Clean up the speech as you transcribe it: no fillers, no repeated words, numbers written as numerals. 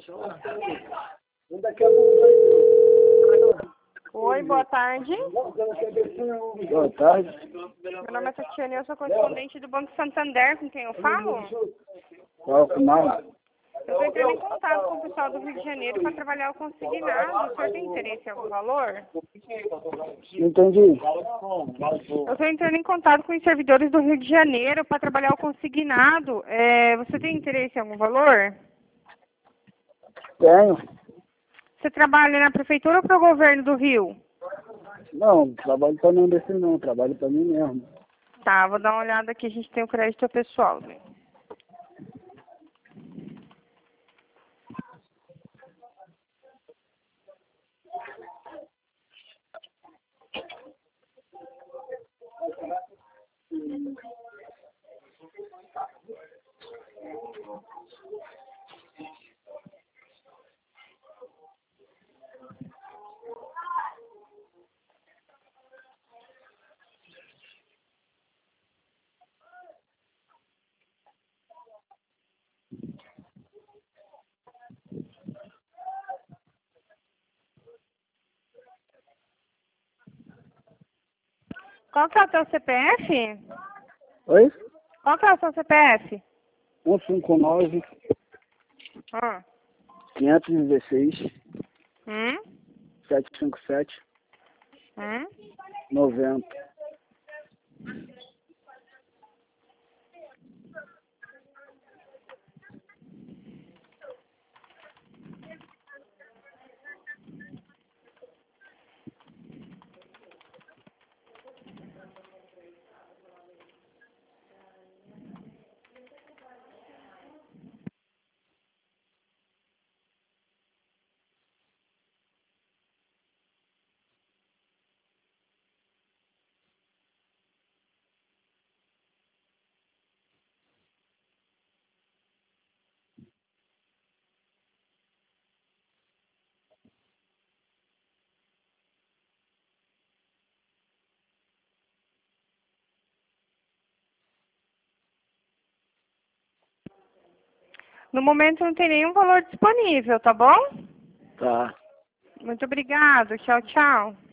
Oi, boa tarde. Boa tarde. Meu nome é Tatiana e eu sou correspondente do Banco Santander, com quem eu falo. Qual o nome? Eu estou entrando em contato com o pessoal do Rio de Janeiro para trabalhar o consignado. O senhor tem interesse em algum valor? Entendi. Eu estou entrando em contato com os servidores do Rio de Janeiro para trabalhar o consignado. Você tem interesse em algum valor? Tenho. Você trabalha na prefeitura ou para o governo do Rio? Não, trabalho para não desse não, trabalho para mim mesmo. Tá, vou dar uma olhada aqui, a gente tem o crédito pessoal, né? Qual que é o teu CPF? Oi? Qual que é o seu CPF? 159 Ah. 516 757 90. No momento não tem nenhum valor disponível, tá bom? Tá. Muito obrigado. Tchau, tchau.